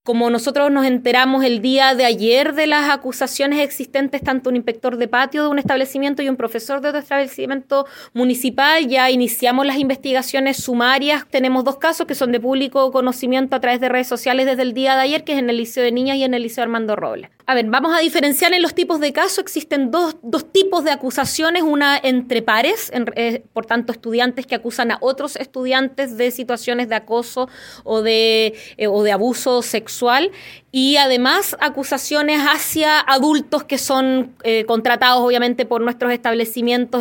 Como nosotros nos enteramos el día de ayer de las acusaciones existentes, tanto un inspector de patio de un establecimiento y un profesor de otro establecimiento municipal, ya iniciamos las investigaciones sumarias. Tenemos 2 casos que son de público conocimiento a través de redes sociales desde el día de ayer, que es en el Liceo de Niñas y en el Liceo Armando Robles. A ver, vamos a diferenciar en los tipos de casos. Existen dos tipos de acusaciones, una entre pares, por tanto estudiantes que acusan a otros estudiantes de situaciones de acoso o de abuso sexual, y además acusaciones hacia adultos que son contratados obviamente por nuestros establecimientos